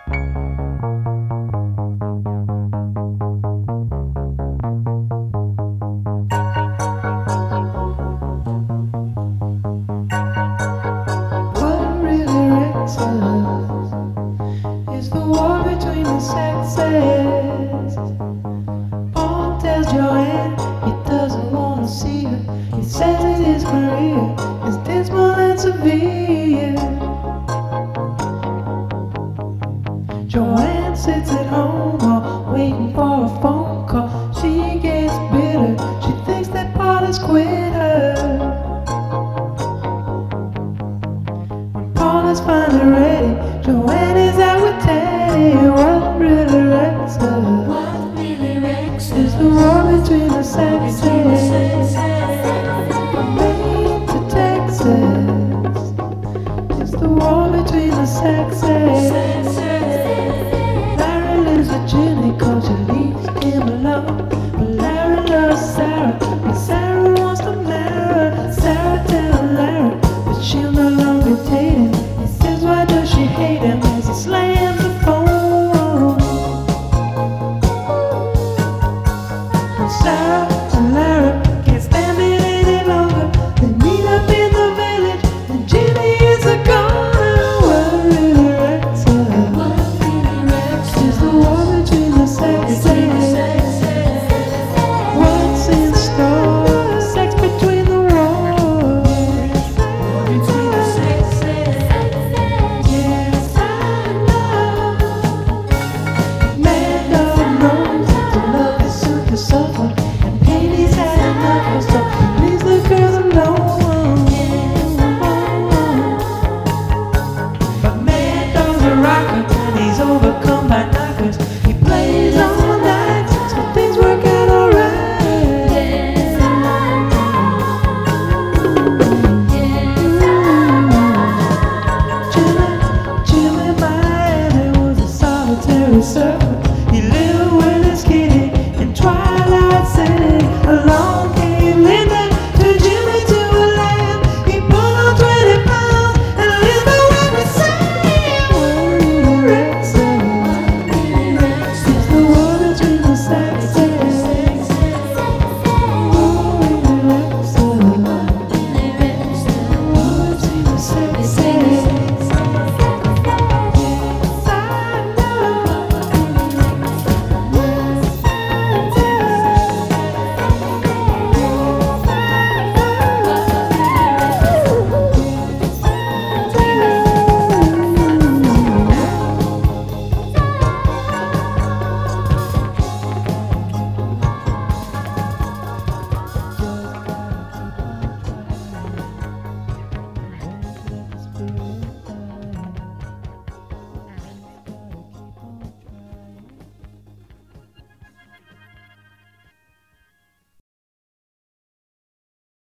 What really wrecks us is the war between the sexes. Paul tells Joanne he doesn't want to see her. He says that his career is dismal and severe. Joanne sits at home while waiting for a phone call. She gets bitter. She thinks that Paul has quit her. When Paul is finally ready, Joanne is out with Teddy. What really wrecks her is the war between the sexes. From Maine to Texas, it's the war between the sexes.